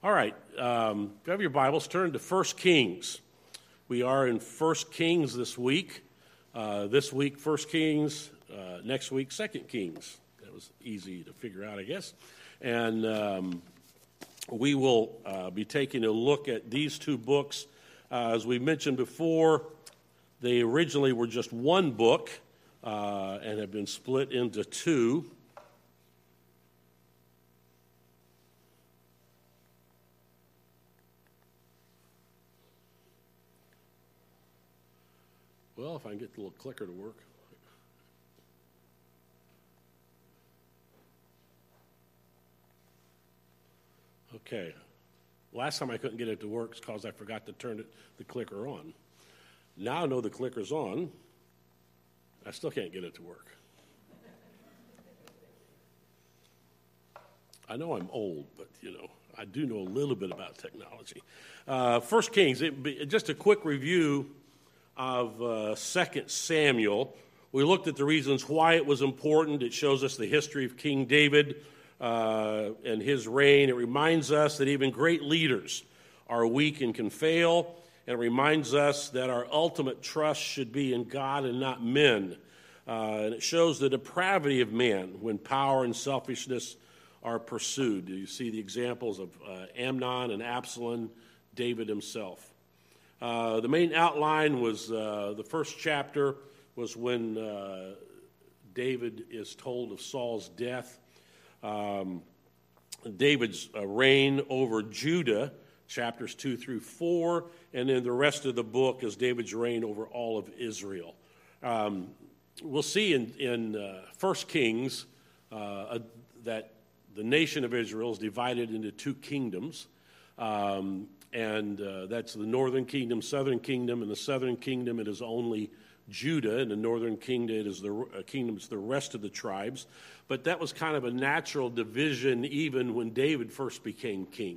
All right, if you have your Bibles, turn to 1 Kings. We are in 1 Kings this week. This week, 1 Kings. Next week, 2 Kings. That was easy to figure out, I guess. And we will be taking a look at these two books. As we mentioned before, they originally were just one book and have been split into two. Well, if I can get the little clicker to work. Okay. Last time I couldn't get it to work because I forgot to turn the clicker on. Now I know the clicker's on. I still can't get it to work. I know I'm old, but, I do know a little bit about technology. 1 Kings, just a quick review of 2 Samuel. We looked at the reasons why it was important. It shows us the history of King David and his reign. It reminds us that even great leaders are weak and can fail. And it reminds us that our ultimate trust should be in God and not men. And it shows the depravity of man when power and selfishness are pursued. You see the examples of Amnon and Absalom, David himself. The main outline was the first chapter was when David is told of Saul's death. David's reign over Judah, chapters 2 through 4, and then the rest of the book is David's reign over all of Israel. We'll see in 1 Kings that the nation of Israel is divided into two kingdoms. And that's the northern kingdom, southern kingdom. In the southern kingdom, it is only Judah. In the northern kingdom, it is the rest of the tribes. But that was kind of a natural division even when David first became king.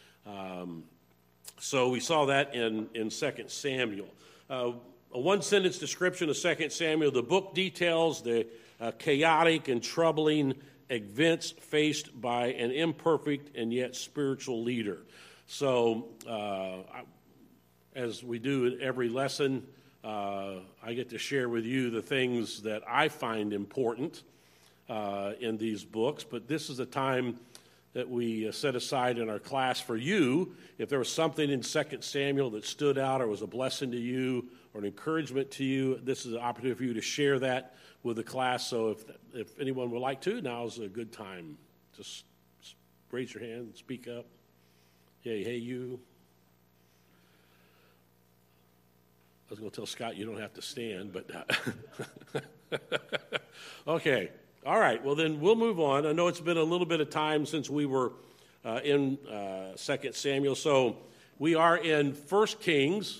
So we saw that in 2 Samuel. A one-sentence description of 2 Samuel. The book details the chaotic and troubling events faced by an imperfect and yet spiritual leader. So, as we do in every lesson, I get to share with you the things that I find important in these books. But this is a time that we set aside in our class for you. If there was something in 2 Samuel that stood out or was a blessing to you or an encouragement to you, this is an opportunity for you to share that with the class. So if anyone would like to, now is a good time. Just raise your hand and speak up. Hey, you. I was going to tell Scott you don't have to stand, but okay. All right. Well, then we'll move on. I know it's been a little bit of time since we were in 2 Samuel, so we are in 1 Kings.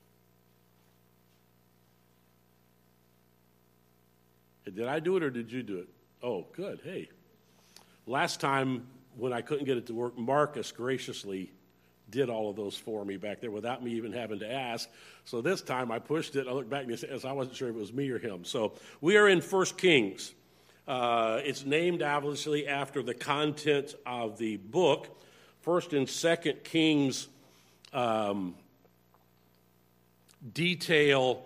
Did I do it or did you do it? Oh, good. Hey. Last time, when I couldn't get it to work, Marcus graciously did all of those for me back there without me even having to ask. So this time I pushed it. I looked back and I wasn't sure if it was me or him. So we are in 1 Kings. It's named obviously after the content of the book. 1 and 2 Kings detail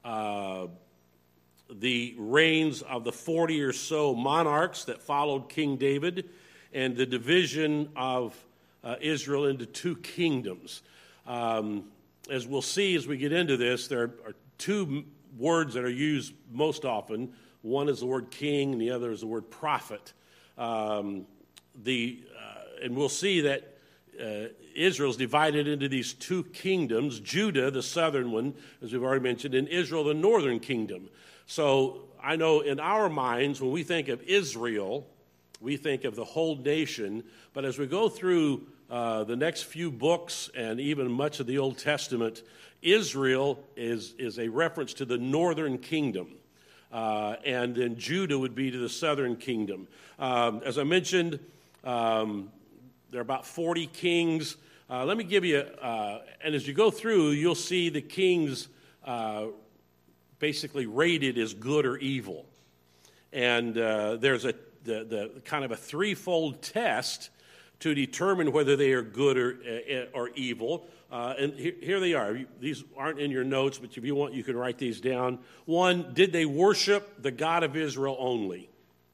the reigns of the 40 or so monarchs that followed King David and the division of Israel into two kingdoms. As we'll see as we get into this, there are two words that are used most often. One is the word king, and the other is the word prophet. And we'll see that Israel is divided into these two kingdoms, Judah, the southern one, as we've already mentioned, and Israel, the northern kingdom. So I know in our minds, when we think of Israel, we think of the whole nation, but as we go through the next few books and even much of the Old Testament, Israel is a reference to the northern kingdom, and then Judah would be to the southern kingdom. As I mentioned, there are about 40 kings. Let me give you, and as you go through, you'll see the kings basically rated as good or evil. And there's the kind of a threefold test to determine whether they are good or evil. And here they are. These aren't in your notes, but if you want, you can write these down. 1, did they worship the God of Israel only?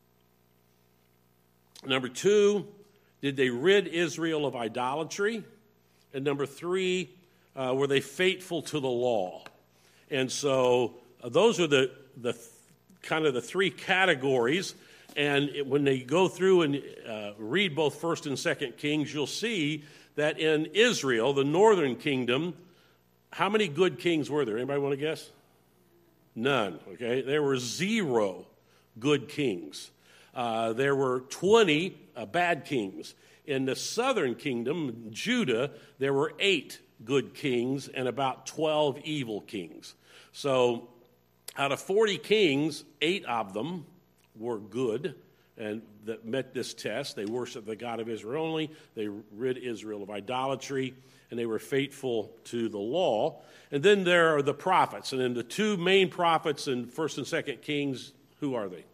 Number 2, did they rid Israel of idolatry? And number 3, were they faithful to the law? And so those are the kind of the 3 categories. And when they go through and read both 1st and 2nd Kings, you'll see that in Israel, the northern kingdom, how many good kings were there? Anybody want to guess? None, okay? There were 0 good kings. There were 20 bad kings. In the southern kingdom, Judah, there were 8 good kings and about 12 evil kings. So out of 40 kings, 8 of them were good and that met this test. They worshiped the God of Israel only. They rid Israel of idolatry, and they were faithful to the law. And then there are the prophets. And then the 2 main prophets in 1st and 2nd Kings, who are they?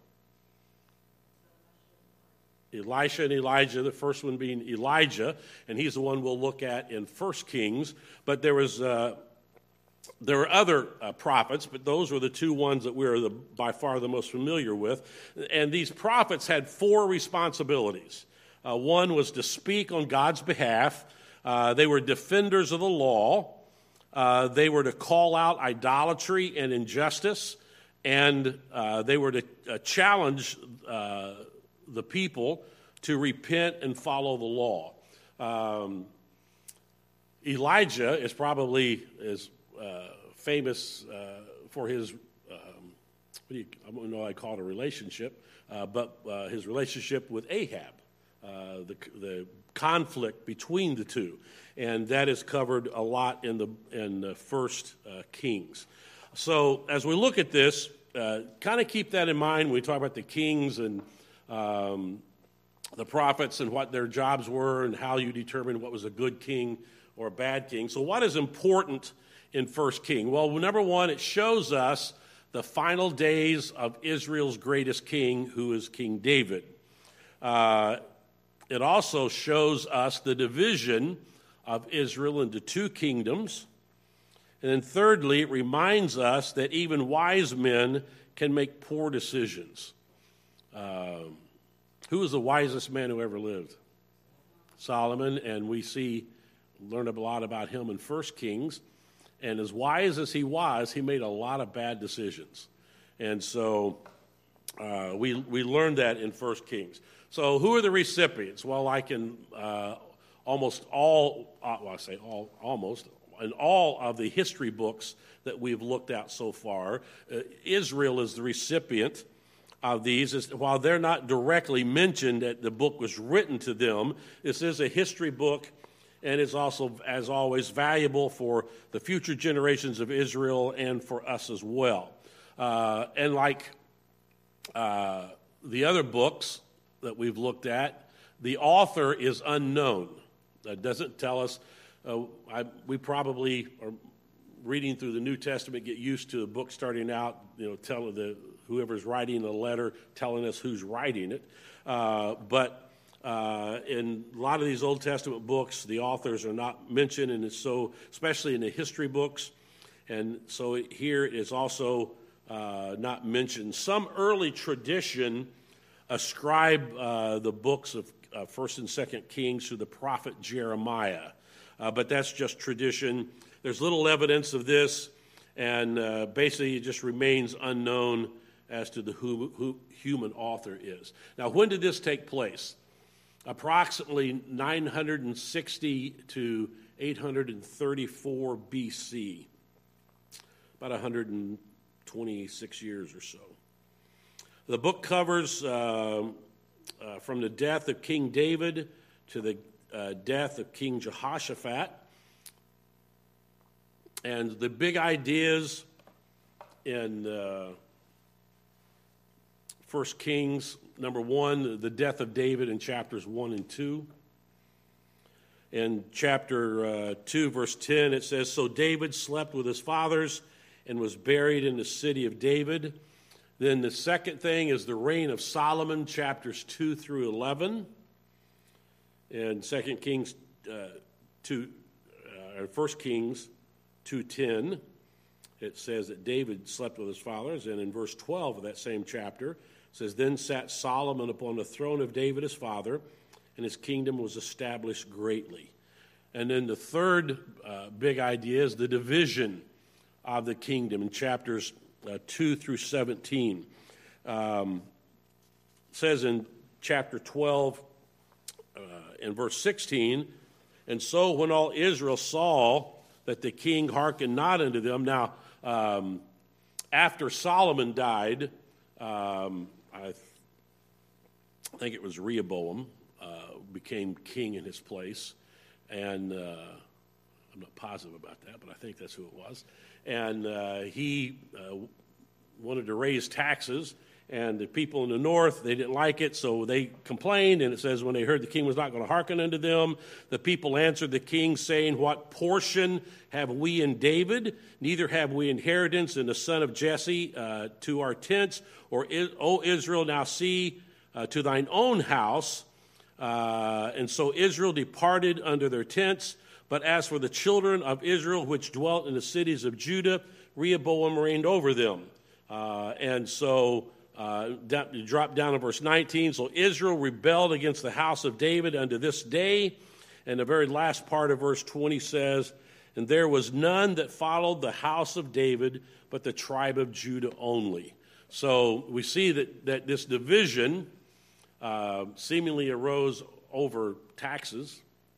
Elisha and Elijah, the first one being Elijah, and he's the one we'll look at in 1 Kings. But there were other prophets, but those were the 2 ones that we're by far the most familiar with. And these prophets had 4 responsibilities. One was to speak on God's behalf. They were defenders of the law. They were to call out idolatry and injustice. And they were to challenge the people to repent and follow the law. Elijah is probably famous for his, I don't know, I call it a relationship, but his relationship with Ahab, the conflict between the 2, and that is covered a lot in the 1st Kings. So as we look at this, kind of keep that in mind when we talk about the kings and the prophets and what their jobs were and how you determine what was a good king or a bad king. So what is important in 1 King? Well, number 1, it shows us the final days of Israel's greatest king, who is King David. It also shows us the division of Israel into 2 kingdoms. And then thirdly, it reminds us that even wise men can make poor decisions. Who was the wisest man who ever lived? Solomon, and we learn a lot about him in 1 Kings. And as wise as he was, he made a lot of bad decisions. And so we learned that in 1 Kings. So who are the recipients? Well, like in almost all in all of the history books that we've looked at so far, Israel is the recipient of these. While they're not directly mentioned that the book was written to them, this is a history book, and it's also, as always, valuable for the future generations of Israel and for us as well. And like the other books that we've looked at, the author is unknown. That doesn't tell us. We probably are reading through the New Testament, get used to a book starting out, telling whoever's writing the letter, telling us who's writing it. But in a lot of these Old Testament books, the authors are not mentioned, and it's so, especially in the history books. And so here it is also not mentioned. Some early tradition ascribe the books of 1st and 2nd Kings to the prophet Jeremiah. But that's just tradition. There's little evidence of this, and basically it just remains unknown as to who human author is. Now, when did this take place? Approximately 960 to 834 BC, about 126 years or so. The book covers from the death of King David to the death of King Jehoshaphat. And the big ideas in 1 Kings, number 1, the death of David in chapters 1 and 2. In chapter 2, verse 10, it says, "So David slept with his fathers and was buried in the city of David." Then the second thing is the reign of Solomon, chapters 2 through 11. In 2 Kings 1 Kings 2:10, it says that David slept with his fathers, and in verse 12 of that same chapter, it says, "Then sat Solomon upon the throne of David his father, and his kingdom was established greatly." And then the third big idea is the division of the kingdom in chapters 2 through 17. It says in chapter 12, in verse 16, "And so when all Israel saw that the king hearkened not unto them." Now, after Solomon died, I think it was Rehoboam became king in his place. And I'm not positive about that, but I think that's who it was. And he wanted to raise taxes. And the people in the north, they didn't like it, so they complained. And it says, when they heard the king was not going to hearken unto them, the people answered the king, saying, "What portion have we in David? Neither have we inheritance in the son of Jesse to our tents. Or, O Israel, now see to thine own house." And so Israel departed under their tents. But as for the children of Israel which dwelt in the cities of Judah, Rehoboam reigned over them. And so you drop down to verse 19. "So Israel rebelled against the house of David unto this day." And the very last part of verse 20 says, "And there was none that followed the house of David, but the tribe of Judah only." So we see that this division seemingly arose over taxes.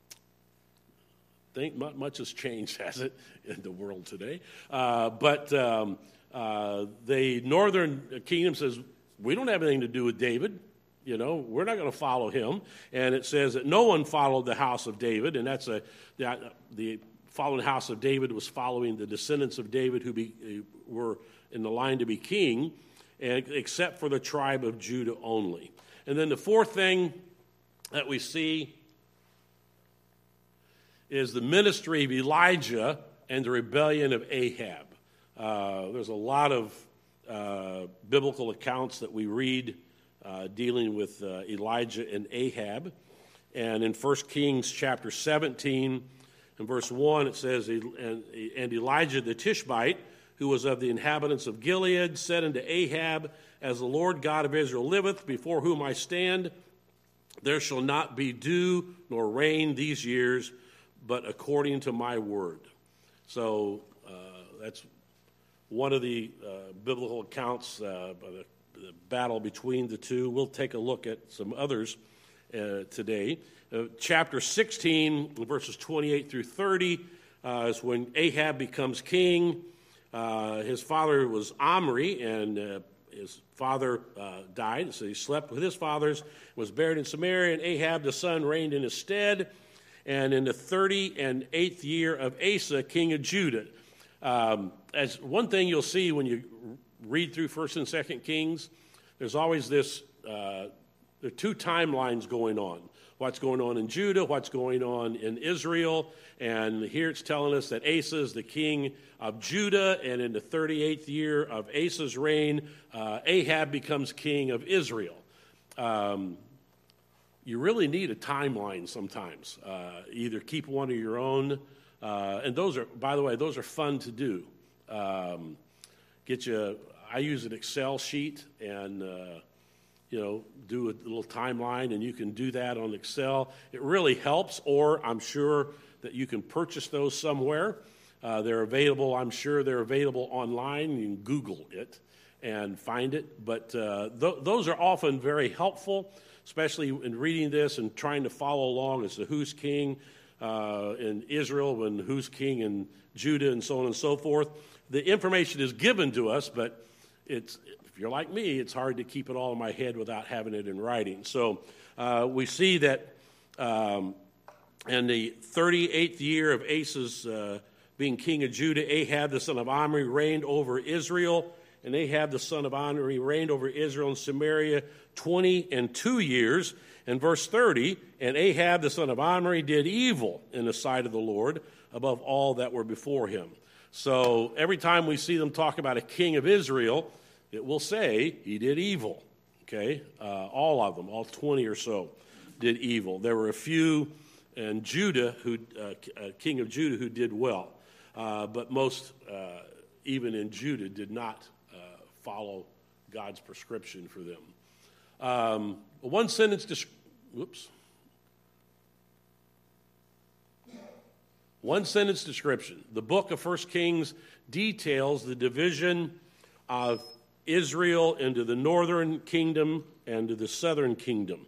I think much has changed, has it, in the world today? But the northern kingdom says, we don't have anything to do with David. You know, we're not going to follow him. And it says that no one followed the house of David, and that's the following the house of David was following the descendants of David who were in the line to be king, and except for the tribe of Judah only. And then the fourth thing that we see is the ministry of Elijah and the rebellion of Ahab. There's a lot of biblical accounts that we read dealing with Elijah and Ahab. And in 1 Kings chapter 17, in verse 1, it says, "And Elijah the Tishbite, who was of the inhabitants of Gilead, said unto Ahab, As the Lord God of Israel liveth, before whom I stand, there shall not be dew nor rain these years, but according to my word." So that's one of the biblical accounts of the battle between the two. We'll take a look at some others today. Chapter 16, verses 28 through 30, is when Ahab becomes king. His father was Omri, and his father died, so he slept with his fathers, was buried in Samaria, and Ahab the son reigned in his stead. And in the 38th year of Asa, king of Judah. As one thing you'll see when you read through 1st and 2nd Kings, there's always this, there are two timelines going on. What's going on in Judah, what's going on in Israel. And here it's telling us that Asa is the king of Judah, and in the 38th year of Asa's reign, Ahab becomes king of Israel. You really need a timeline sometimes. Either keep one of your own, and those are, by the way, those are fun to do. I use an Excel sheet and do a little timeline, and you can do that on Excel. It really helps, or I'm sure that you can purchase those somewhere. They're available, I'm sure they're available online. You can Google it and find it. But those are often very helpful, especially in reading this and trying to follow along as to who's king in Israel and who's king in Judah and so on and so forth. The information is given to us, but if you're like me, it's hard to keep it all in my head without having it in writing. So we see that in the 38th year of Asa's being king of Judah, Ahab the son of Omri reigned over Israel, and Ahab the son of Omri reigned over Israel and Samaria 22 years. In verse 30, "And Ahab the son of Omri did evil in the sight of the Lord above all that were before him." So every time we see them talk about a king of Israel, it will say he did evil, okay? All of them, all 20 or so. did evil. There were a few in Judah, king of Judah, who did well. But most, even in Judah, did not follow God's prescription for them. One sentence description. The book of 1 Kings details the division of Israel into the northern kingdom and to the southern kingdom.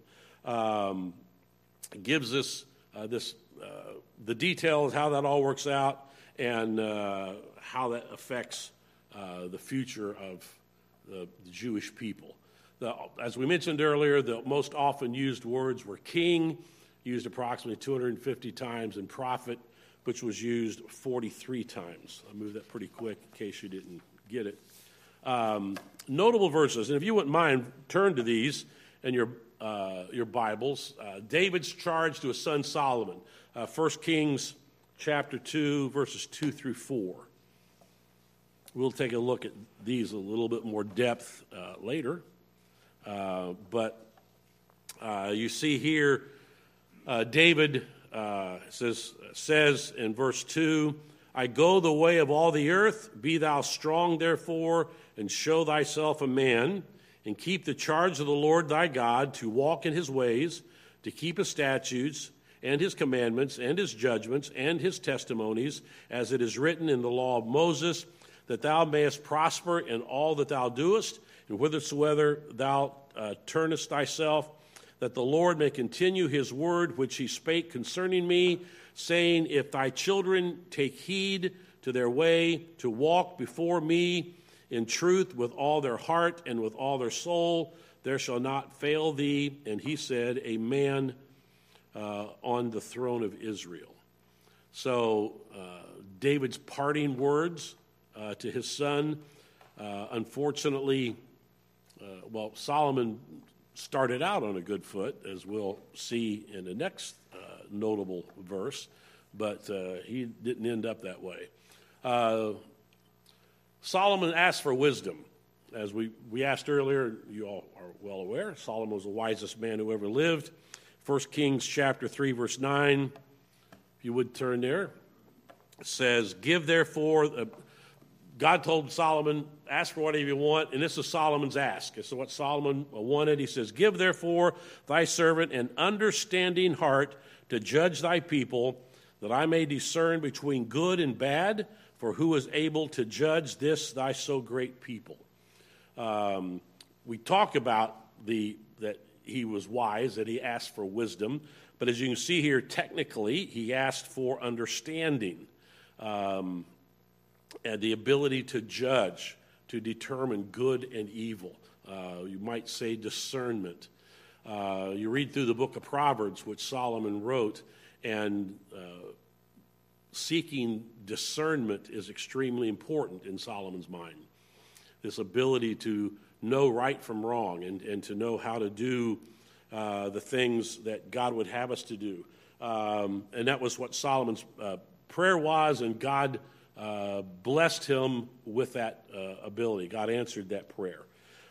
It gives us the details, how that all works out, and how that affects the future of the Jewish people. As we mentioned earlier, the most often used words were king, used approximately 250 times, and prophet, which was used 43 times. I'll move that pretty quick in case you didn't get it. Notable verses, and if you wouldn't mind, turn to these in your Bibles. David's charge to his son Solomon, 1 Kings chapter 2, verses 2 through 4. We'll take a look at these a little bit more depth later. But you see here, David says in verse 2, I go the way of all the earth, be thou strong therefore, and show thyself a man, and keep the charge of the Lord thy God, to walk in his ways, to keep his statutes, and his commandments, and his judgments, and his testimonies, as it is written in the law of Moses, that thou mayest prosper in all that thou doest, and whithersoever thou turnest thyself, that the Lord may continue his word which he spake concerning me, saying, if thy children take heed to their way, to walk before me in truth with all their heart and with all their soul, there shall not fail thee. And he said, a man on the throne of Israel. So David's parting words to his son, unfortunately, Solomon started out on a good foot, as we'll see in the next notable verse, but he didn't end up that way. Solomon asked for wisdom. As we asked earlier, you all are well aware, Solomon was the wisest man who ever lived. 1 Kings chapter 3, verse 9, if you would turn there, it says, give therefore, God told Solomon, ask for whatever you want, and this is Solomon's ask. This is what Solomon wanted. He says, give therefore thy servant an understanding heart to judge thy people, that I may discern between good and bad, for who is able to judge this thy so great people? We talk about that he was wise, that he asked for wisdom, but as you can see here, technically, he asked for understanding. And the ability to judge, to determine good and evil. You might say discernment. You read through the book of Proverbs, which Solomon wrote, and seeking discernment is extremely important in Solomon's mind. This ability to know right from wrong and to know how to do the things that God would have us to do. And that was what Solomon's prayer was, and God blessed him with that ability. God answered that prayer.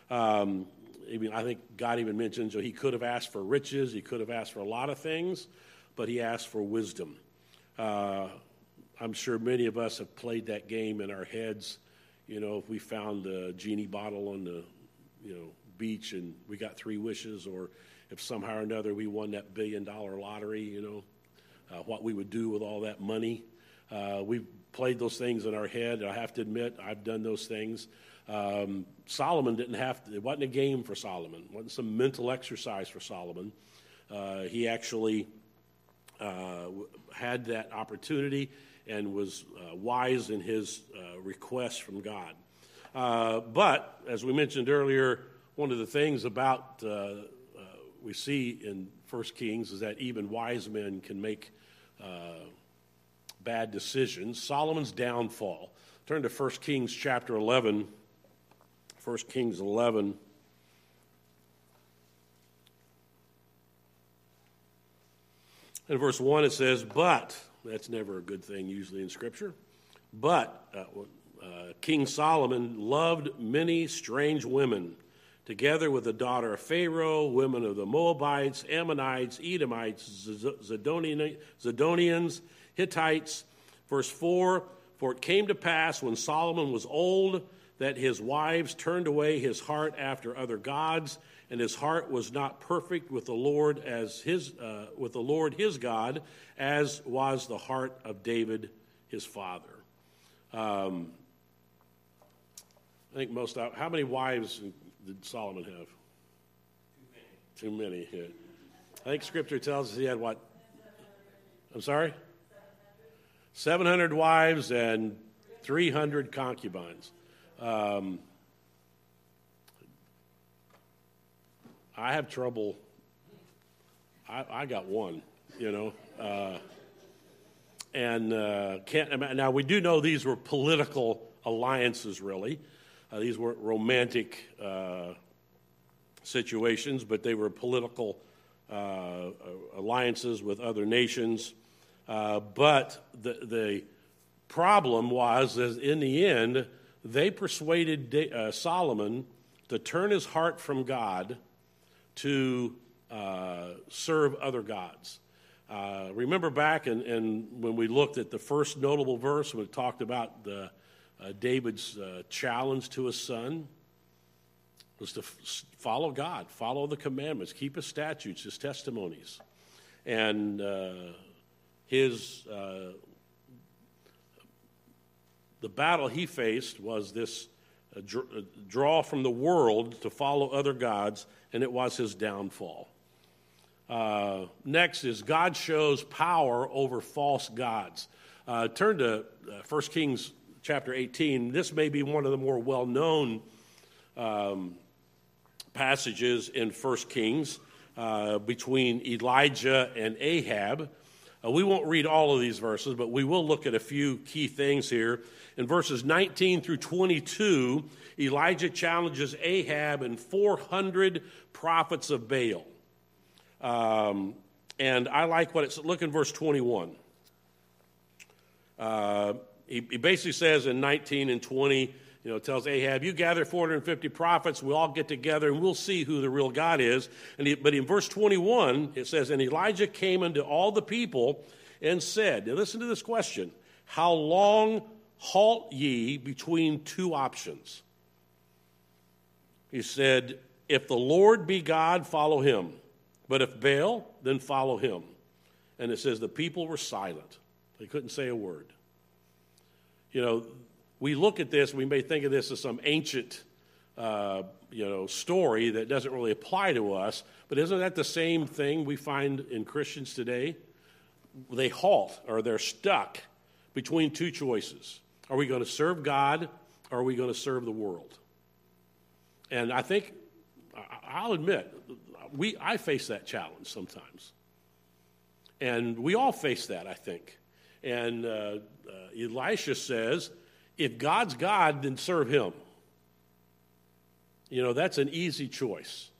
I think God even mentions he could have asked for riches, he could have asked for a lot of things, but he asked for wisdom. I'm sure many of us have played that game in our heads. If we found the genie bottle on the beach and we got 3 wishes, or if somehow or another we won that $1 billion lottery, what we would do with all that money. We've played those things in our head. I have to admit, I've done those things. Solomon didn't have to. It wasn't a game for Solomon. It wasn't some mental exercise for Solomon. He actually had that opportunity and was wise in his request from God. But, as we mentioned earlier, one of the things about we see in 1 Kings is that even wise men can make bad decisions. Solomon's downfall. Turn to 1 Kings chapter 11. 1 Kings 11. In verse 1 it says, but, that's never a good thing usually in Scripture, but King Solomon loved many strange women, together with the daughter of Pharaoh, women of the Moabites, Ammonites, Edomites, Zidonians, Hittites. Verse 4, for it came to pass when Solomon was old that his wives turned away his heart after other gods, and his heart was not perfect with the Lord his God, as was the heart of David his father. I think how many wives did Solomon have? Too many. Yeah. I think Scripture tells us he had what? I'm sorry? 700 wives and 300 concubines. I have trouble. I got one, now we do know these were political alliances, really. These weren't romantic situations, but they were political alliances with other nations. But the problem was that in the end, they persuaded Solomon to turn his heart from God to serve other gods. Remember back and when we looked at the first notable verse, when we talked about David's challenge to his son, was to follow God, follow the commandments, keep his statutes, his testimonies. And the battle he faced was this draw from the world to follow other gods, and it was his downfall. Next is God shows power over false gods. Turn to 1 Kings chapter 18. This may be one of the more well-known passages in 1 Kings between Elijah and Ahab. We won't read all of these verses, but we will look at a few key things here. In verses 19 through 22, Elijah challenges Ahab and 400 prophets of Baal. And I like what it's, look in verse 21. He basically says in 19 and 20, tells Ahab, you gather 450 prophets, we'll all get together and we'll see who the real God is. But in verse 21, it says, and Elijah came unto all the people and said, now listen to this question, how long halt ye between two options? He said, if the Lord be God, follow him. But if Baal, then follow him. And it says the people were silent. They couldn't say a word. We look at this, we may think of this as some ancient, story that doesn't really apply to us, but isn't that the same thing we find in Christians today? They halt, or they're stuck between two choices. Are we going to serve God, or are we going to serve the world? And I think, I'll admit, I face that challenge sometimes. And we all face that, I think. And Elisha says, if God's God, then serve him. That's an easy choice.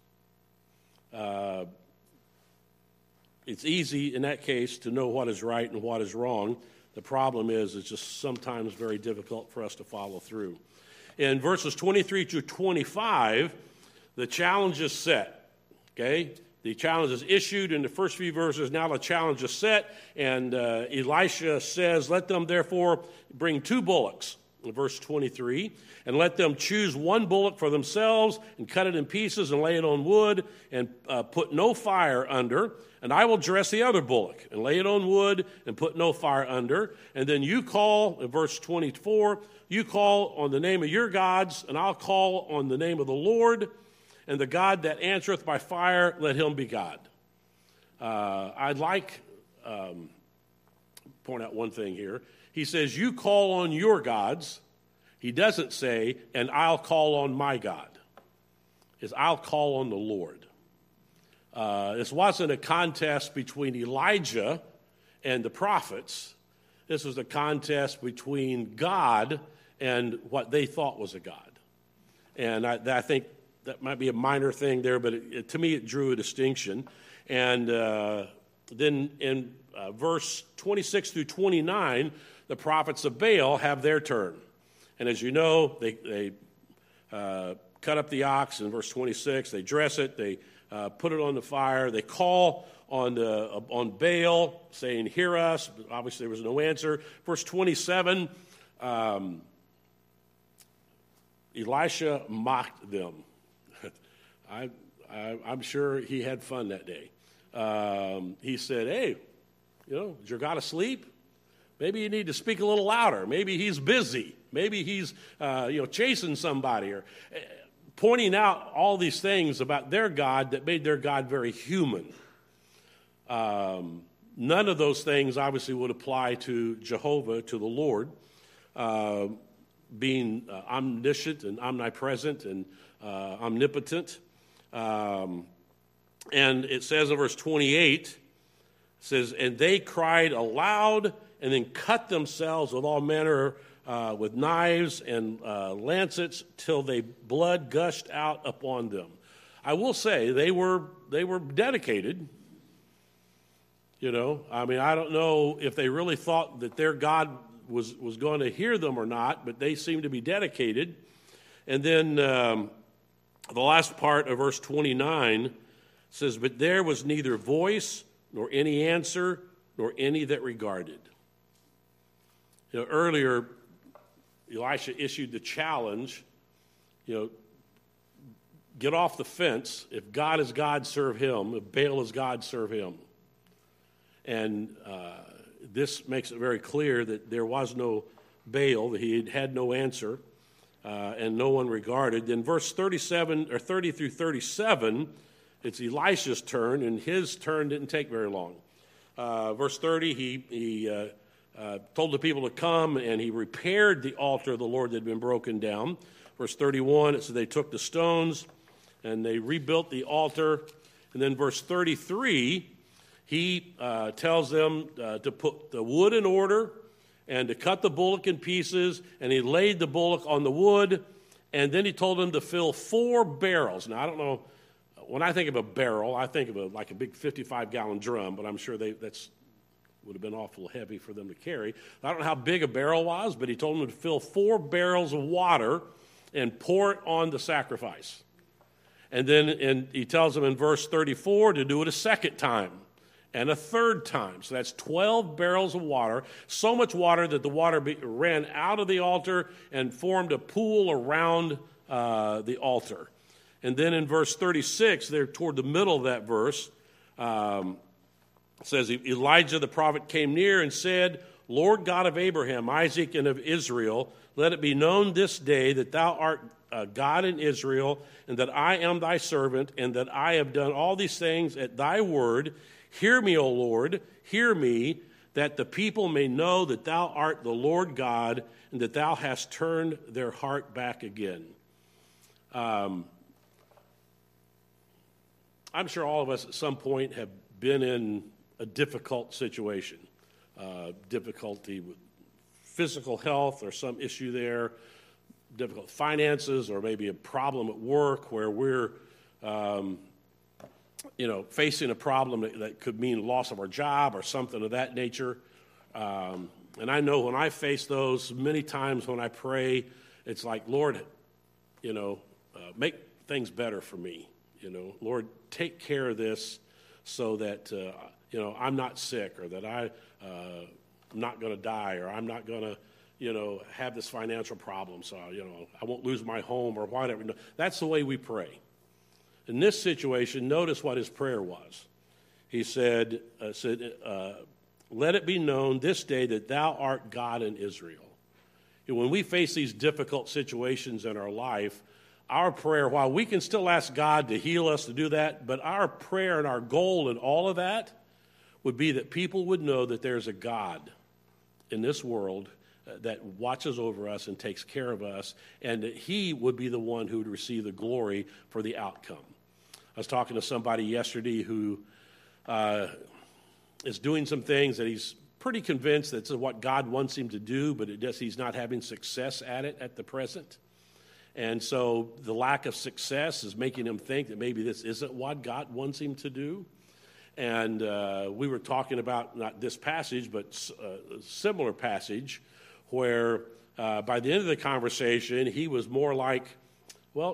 It's easy in that case to know what is right and what is wrong. The problem is it's just sometimes very difficult for us to follow through. In verses 23 to 25, the challenge is set. Okay? The challenge is issued in the first few verses. Now the challenge is set, and Elisha says, let them therefore bring 2 bullocks. In verse 23, and let them choose 1 bullock for themselves and cut it in pieces and lay it on wood and put no fire under. And I will dress the other bullock and lay it on wood and put no fire under. And then you call, in verse 24, you call on the name of your gods, and I'll call on the name of the Lord. And the God that answereth by fire, let him be God. I'd like point out one thing here. He says, you call on your gods. He doesn't say, and I'll call on my God. It's I'll call on the Lord. This wasn't a contest between Elijah and the prophets. This was a contest between God and what they thought was a God. And I think that might be a minor thing there, but to me it drew a distinction. And then in verse 26 through 29, the prophets of Baal have their turn. And as you know, they cut up the ox in verse 26. They dress it. They put it on the fire. They call on Baal, saying, "Hear us." But obviously, there was no answer. Verse 27, Elisha mocked them. I'm sure he had fun that day. He said, "Hey, is your God asleep? Maybe you need to speak a little louder. Maybe he's busy. Maybe he's, chasing somebody," or pointing out all these things about their God that made their God very human. None of those things obviously would apply to Jehovah, to the Lord, being omniscient and omnipresent and omnipotent. And it says in verse 28, it says, "And they cried aloud and then cut themselves with all manner with knives and lancets till blood gushed out upon them." I will say they were dedicated. I don't know if they really thought that their God was going to hear them or not, but they seemed to be dedicated. And then the last part of verse 29 says, "But there was neither voice nor any answer nor any that regarded." Earlier, Elisha issued the challenge, get off the fence. If God is God, serve him. If Baal is God, serve him. And this makes it very clear that there was no Baal, that he had no answer, and no one regarded. Then verse 37 or 30 through 37, it's Elisha's turn, and his turn didn't take very long. Verse 30, he told the people to come, and he repaired the altar of the Lord that had been broken down. Verse 31, it says they took the stones and they rebuilt the altar. And then verse 33, he tells them to put the wood in order and to cut the bullock in pieces, and he laid the bullock on the wood, and then he told them to fill 4 barrels. Now, I don't know, when I think of a barrel, I think of like a big 55-gallon drum, but I'm sure that's would have been awful heavy for them to carry. I don't know how big a barrel was, but he told them to fill 4 barrels of water and pour it on the sacrifice. And he tells them in verse 34 to do it a second time and a third time. So that's 12 barrels of water, so much water that the water ran out of the altar and formed a pool around the altar. And then in verse 36, there toward the middle of that verse, it says, Elijah the prophet came near and said, "Lord God of Abraham, Isaac, and of Israel, let it be known this day that thou art God in Israel, and that I am thy servant, and that I have done all these things at thy word. Hear me, O Lord, hear me, that the people may know that thou art the Lord God, and that thou hast turned their heart back again." I'm sure all of us at some point have been in a difficult situation, difficulty with physical health or some issue there, difficult finances, or maybe a problem at work where we're, facing a problem that could mean loss of our job or something of that nature. And I know when I face those, many times when I pray, it's like, Lord, make things better for me. Lord, take care of this so that, I'm not sick, or that I'm not going to die, or I'm not going to, have this financial problem, so, I won't lose my home or whatever. No, that's the way we pray. In this situation, notice what his prayer was. He said, "Let it be known this day that thou art God in Israel." When we face these difficult situations in our life, our prayer, while we can still ask God to heal us, to do that, but our prayer and our goal in all of that would be that people would know that there's a God in this world that watches over us and takes care of us, and that he would be the one who would receive the glory for the outcome. I was talking to somebody yesterday who is doing some things that he's pretty convinced that's what God wants him to do, but he's not having success at it at the present. And so the lack of success is making him think that maybe this isn't what God wants him to do. And we were talking about not this passage, but a similar passage where by the end of the conversation, he was more like, well,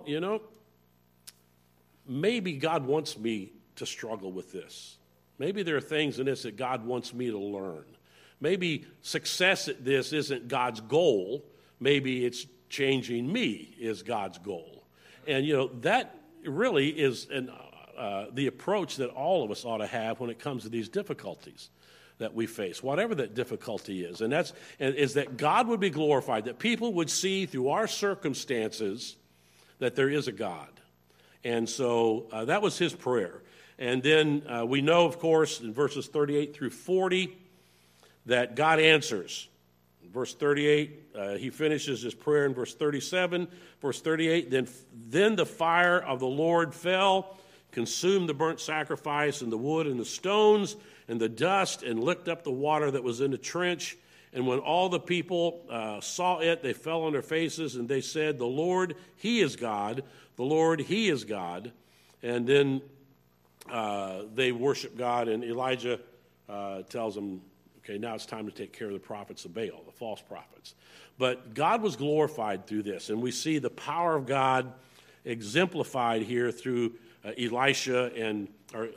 maybe God wants me to struggle with this. Maybe there are things in this that God wants me to learn. Maybe success at this isn't God's goal. Maybe it's changing me is God's goal. And, that really is the approach that all of us ought to have when it comes to these difficulties that we face, whatever that difficulty is. And is that God would be glorified, that people would see through our circumstances that there is a God. And so that was his prayer. And then we know, of course, in verses 38 through 40, that God answers. In verse 38, he finishes his prayer in verse 37. Verse 38, then the fire of the Lord fell, consumed the burnt sacrifice and the wood and the stones and the dust, and licked up the water that was in the trench. And when all the people saw it, they fell on their faces, and they said, the Lord, he is God. The Lord, he is God. And then they worship God, and Elijah tells them, okay, now it's time to take care of the prophets of Baal, the false prophets. But God was glorified through this, and we see the power of God exemplified here through Elisha and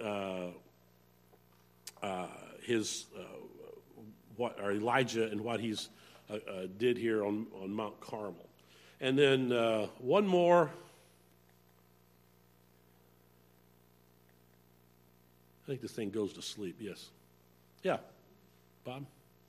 Elijah and what he's did here on Mount Carmel. And then one more. I think this thing goes to sleep. Yes. Yeah. Bob?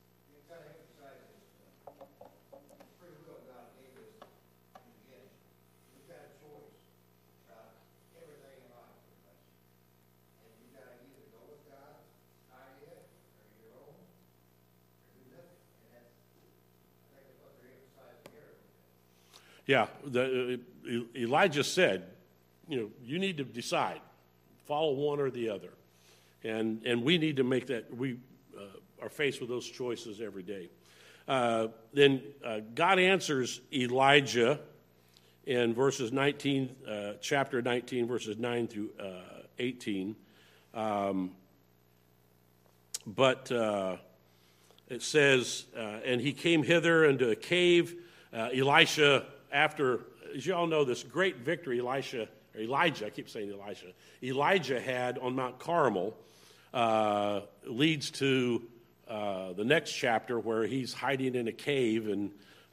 Yeah, Elijah said, you need to decide, follow one or the other. And we need to make that, we are faced with those choices every day. Then God answers Elijah in verses 19, chapter 19, verses 9 through 18. But it says, and he came hither into a cave. Elisha, after, as you all know, this great victory Elijah, I keep saying Elijah had on Mount Carmel leads to the next chapter where he's hiding in a cave and,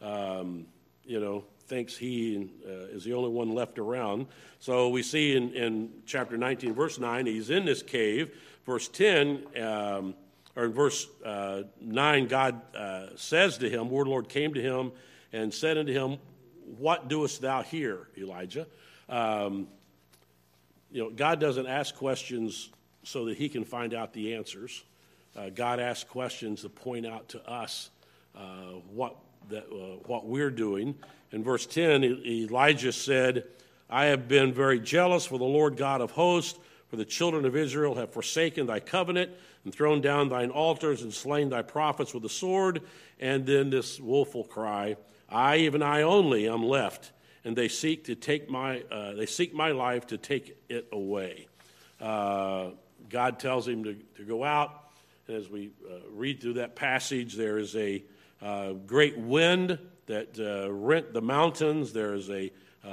thinks he is the only one left around. So we see in chapter 19, verse 9, he's in this cave. Verse 10, or in verse 9, God says to him, Lord came to him and said unto him, what doest thou here, Elijah? God doesn't ask questions so that he can find out the answers. God asks questions to point out to us what we're doing. In verse 10, Elijah said, I have been very jealous for the Lord God of hosts, for the children of Israel have forsaken thy covenant and thrown down thine altars and slain thy prophets with the sword. And then this woeful cry, I, even I only, am left, and they seek my life to take it away. God tells him to go out, and as we read through that passage, there is a great wind that rent the mountains. There is the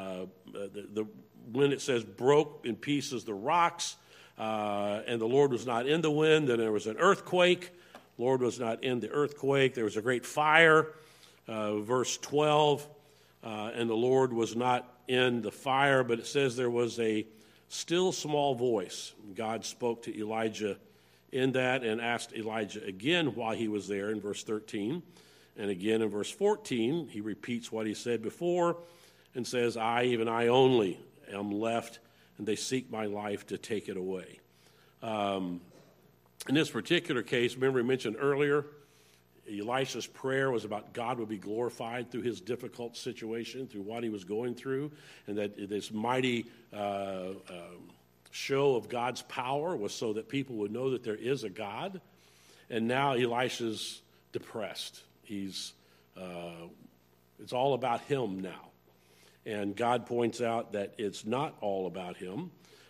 wind, it says, broke in pieces the rocks, and the Lord was not in the wind. Then there was an earthquake. The Lord was not in the earthquake. There was a great fire. Verse 12, and the Lord was not in the fire, but it says there was a still small voice. God spoke to Elijah in that and asked Elijah again while he was there in verse 13. And again in verse 14, he repeats what he said before and says, I, even I only, am left, and they seek my life to take it away. In this particular case, remember we mentioned earlier, Elisha's prayer was about God would be glorified through his difficult situation, through what he was going through, and that this mighty show of God's power was so that people would know that there is a God. And now Elisha's depressed. It's all about him now. And God points out that it's not all about him.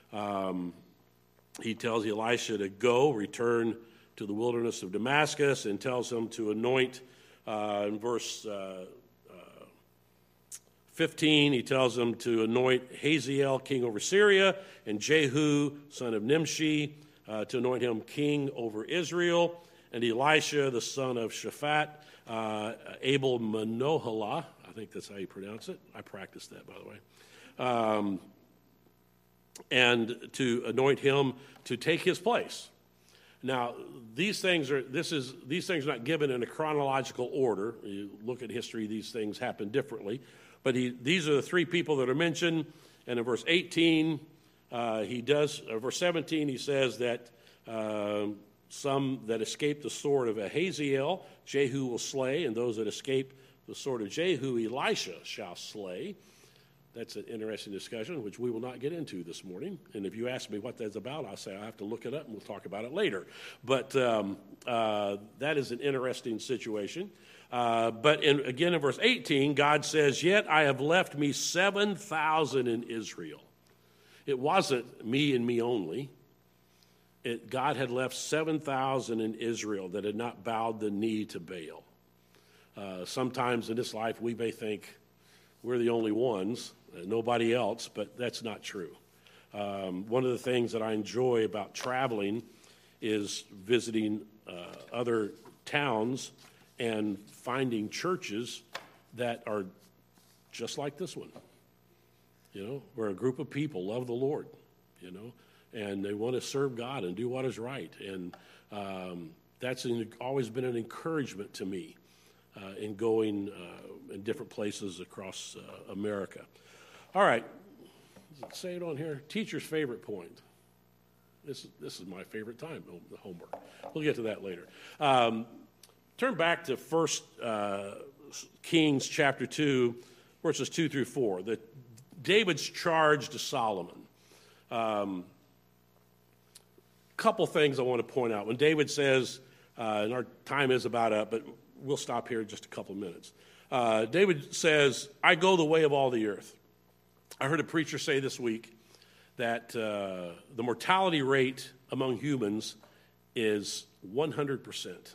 He tells Elisha to go, return to the wilderness of Damascus, and tells him to anoint, in verse 15, he tells them to anoint Hazael king over Syria, and Jehu, son of Nimshi, to anoint him king over Israel, and Elisha, the son of Shaphat, Abel Manohalah, I think that's how you pronounce it. I practiced that, by the way. And to anoint him to take his place. Now, these things are not given in a chronological order. You look at history; these things happen differently. But these are the three people that are mentioned. And in verse 18, verse 17, he says that some that escape the sword of Ahaziel, Jehu will slay, and those that escape the sword of Jehu, Elisha shall slay. That's an interesting discussion, which we will not get into this morning. And if you ask me what that's about, I'll say I have to look it up, and we'll talk about it later. But that is an interesting situation. But again, in verse 18, God says, "Yet I have left me 7,000 in Israel." It wasn't me and me only. God had left 7,000 in Israel that had not bowed the knee to Baal. Sometimes in this life, we may think we're the only ones, nobody else, but that's not true. One of the things that I enjoy about traveling is visiting other towns and finding churches that are just like this one, where a group of people love the Lord, and they want to serve God and do what is right. And that's always been an encouragement to me in going in different places across America. All right, say it on here. Teacher's favorite point. This is my favorite time, the homework. We'll get to that later. Turn back to 1 Kings chapter 2, verses 2 through 4. David's charge to Solomon. Couple things I want to point out. When David says, and our time is about up, but we'll stop here in just a couple of minutes. David says, "I go the way of all the earth." I heard a preacher say this week that the mortality rate among humans is 100%.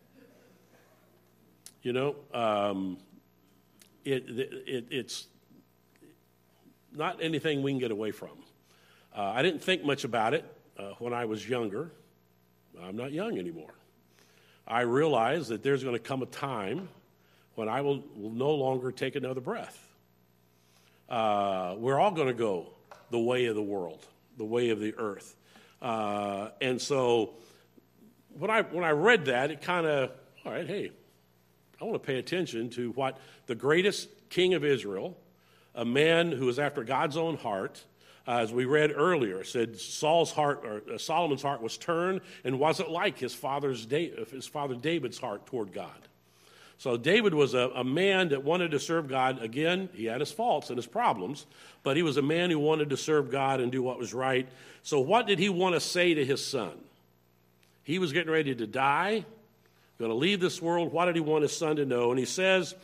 It's not anything we can get away from. I didn't think much about it when I was younger. I'm not young anymore. I realize that there's going to come a time when I will no longer take another breath. We're all going to go the way of the world, the way of the earth. And so when I read that, it kind of, all right, hey, I want to pay attention to what the greatest king of Israel, a man who was after God's own heart, as we read earlier, said Solomon's heart was turned and wasn't like his father David's heart toward God. So David was a man that wanted to serve God. Again, he had his faults and his problems, but he was a man who wanted to serve God and do what was right. So what did he want to say to his son? He was getting ready to die, going to leave this world. What did he want his son to know? And he says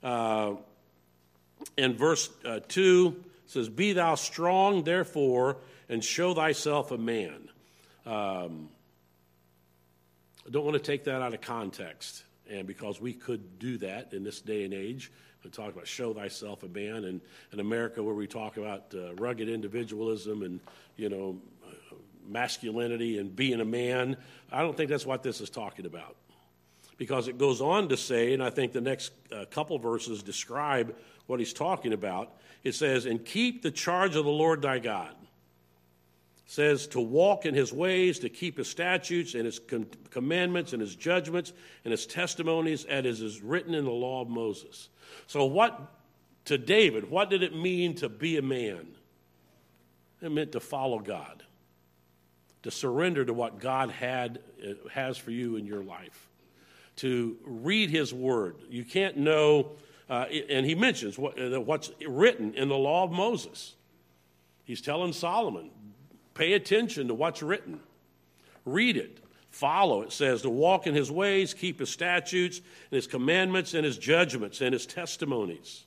in verse 2, it says, "Be thou strong, therefore, and show thyself a man." I don't want to take that out of context, and because we could do that in this day and age. We talk about show thyself a man, and in America where we talk about rugged individualism and, masculinity and being a man, I don't think that's what this is talking about. Because it goes on to say, and I think the next couple verses describe what he's talking about. It says, "And keep the charge of the Lord thy God." It says to walk in his ways, to keep his statutes and his commandments and his judgments and his testimonies as is written in the law of Moses. So to David, what did it mean to be a man? It meant to follow God, to surrender to what God has for you in your life, to read his word. You can't know, and he mentions what's written in the law of Moses. He's telling Solomon, pay attention to what's written. Read it. Follow. It says to walk in his ways, keep his statutes and his commandments and his judgments and his testimonies.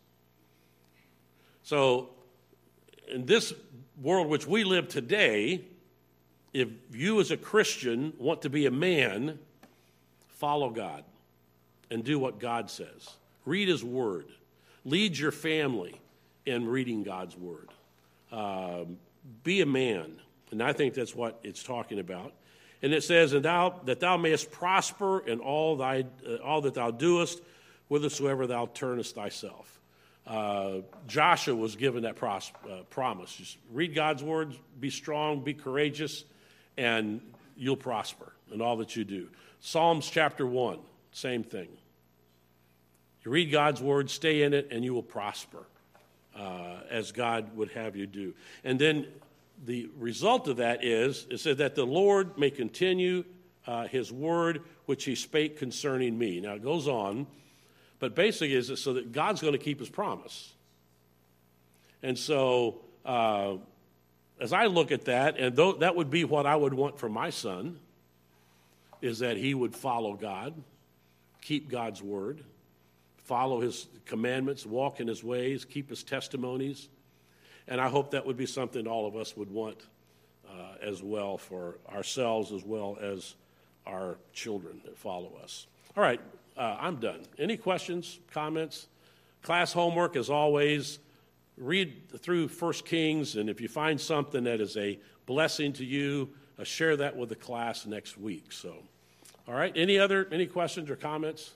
So in this world which we live today, if you as a Christian want to be a man, follow God and do what God says. Read his word. Lead your family in reading God's word. Be a man. And I think that's what it's talking about. And it says, and that thou mayest prosper in all that thou doest, whithersoever thou turnest thyself. Joshua was given that promise. Just read God's words, be strong, be courageous, and you'll prosper in all that you do. Psalms chapter 1, same thing. You read God's word, stay in it, and you will prosper as God would have you do. And then the result of that is, it said that the Lord may continue his word which he spake concerning me. Now it goes on, but basically is it so that God's going to keep his promise. And so as I look at that, and that would be what I would want for my son, is that he would follow God, keep God's word, follow his commandments, walk in his ways, keep his testimonies. And I hope that would be something all of us would want as well for ourselves as well as our children that follow us. All right, I'm done. Any questions, comments? Class homework, as always, read through 1 Kings, and if you find something that is a blessing to you, share that with the class next week. So, all right, any questions or comments?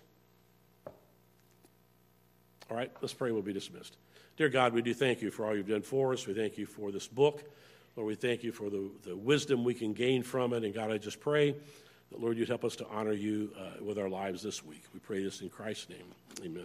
All right, let's pray. We'll be dismissed. Dear God, we do thank you for all you've done for us. We thank you for this book. Lord, we thank you for the wisdom we can gain from it. And God, I just pray that, Lord, you'd help us to honor you with our lives this week. We pray this in Christ's name. Amen.